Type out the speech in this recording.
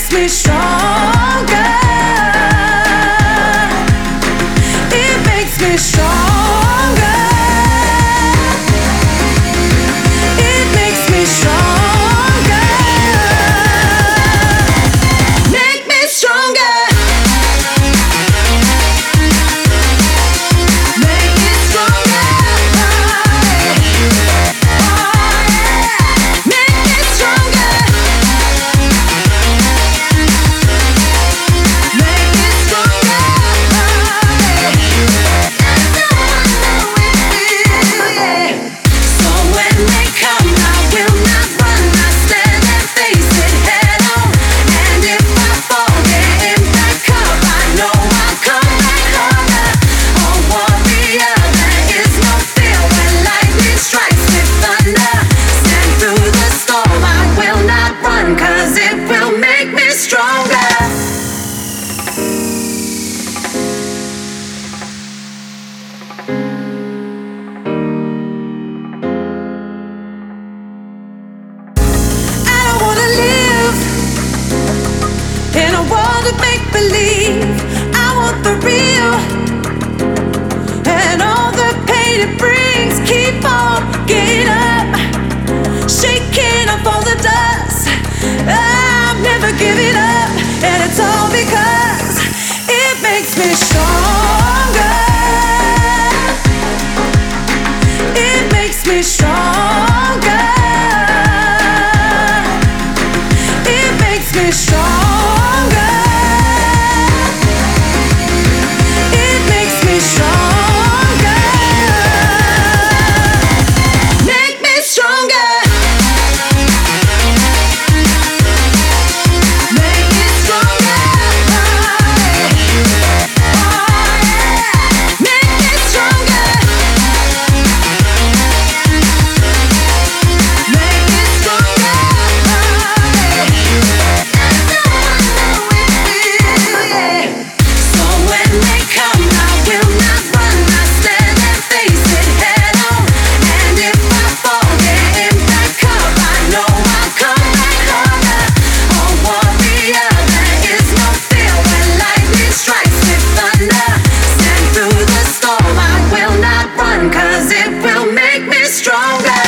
makes me stronger. It makes me stronger. It makes me stronger. Make me stronger. Make me stronger. Make me stronger. Make me stronger. So when they come, I will not run. I stand and face it head on. And if I fall, getting back up, I know I'll come back harder. A warrior, there is no fear when lightning strikes with thunder. Stand through the storm, I will not run, 'cause it will make me stronger. I don't wanna live in a world of make-believe. I want the real, and all the pain it brings. Keep on getting up, shaking off all the dust. I'm never giving up, and it's all because it makes me stronger. It makes me stronger. It makes me stronger. It makes me stronger. Make me stronger. Make me stronger. Make me stronger. Make me stronger. So when they come, I will not run. I stand and face it head on. And if I fall, getting back up, I know I'll come back harder. A warrior, there is no fear when lightning strikes with thunder. Stand through the storm, I will not run, 'cause it will make me stronger.